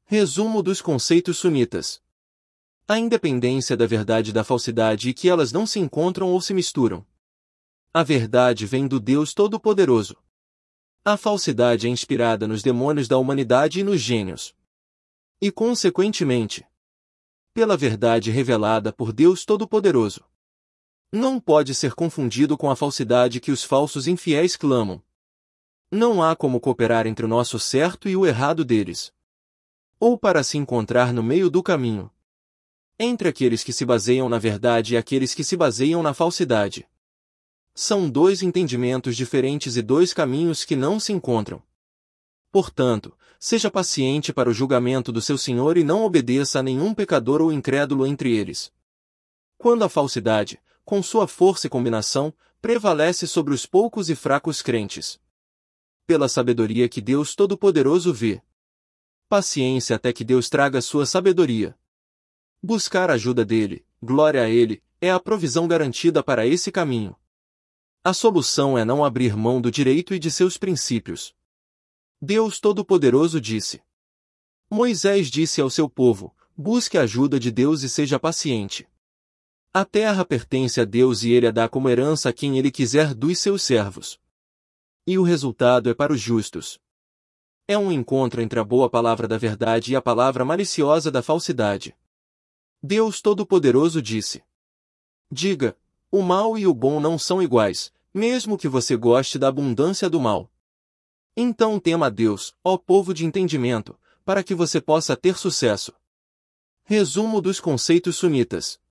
Resumo dos conceitos sunitas. A independência da verdade e da falsidade e que elas não se encontram ou se misturam. A verdade vem do Deus Todo-Poderoso. A falsidade é inspirada nos demônios da humanidade e nos gênios. E, consequentemente, pela verdade revelada por Deus Todo-Poderoso. Não pode ser confundido com a falsidade que os falsos infiéis clamam. Não há como cooperar entre o nosso certo e o errado deles. Ou para se encontrar no meio do caminho. Entre aqueles que se baseiam na verdade e aqueles que se baseiam na falsidade. São dois entendimentos diferentes e dois caminhos que não se encontram. Portanto, seja paciente para o julgamento do seu Senhor e não obedeça a nenhum pecador ou incrédulo entre eles. Quando a falsidade, com sua força e combinação, prevalece sobre os poucos e fracos crentes. Pela sabedoria que Deus Todo-Poderoso vê. Paciência até que Deus traga sua sabedoria. Buscar a ajuda dele, glória a ele, é a provisão garantida para esse caminho. A solução é não abrir mão do direito e de seus princípios. Deus Todo-Poderoso disse. Moisés disse ao seu povo, busque a ajuda de Deus e seja paciente. A terra pertence a Deus e ele a dá como herança a quem ele quiser dos seus servos. E o resultado é para os justos. É um encontro entre a boa palavra da verdade e a palavra maliciosa da falsidade. Deus Todo-Poderoso disse. Diga, o mal e o bom não são iguais, mesmo que você goste da abundância do mal. Então tema a Deus, ó povo de entendimento, para que você possa ter sucesso. Resumo dos conceitos sunitas.